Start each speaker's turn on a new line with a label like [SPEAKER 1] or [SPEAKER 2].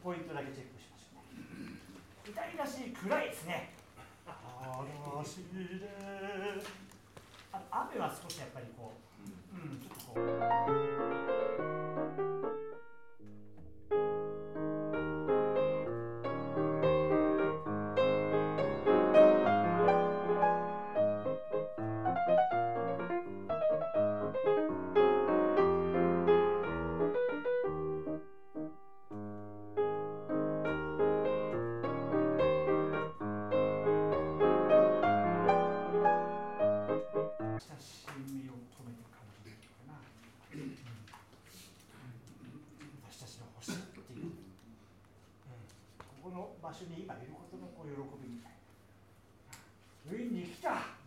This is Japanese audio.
[SPEAKER 1] ポイントだけチェックしましょうね。左足暗いですね。嵐で雨は少しやっぱりこう、ちょっとこう。親しみを込めて感じるかな。私たちの星っていう、ここの場所に今いることのこう喜びみたいな。ついに来た。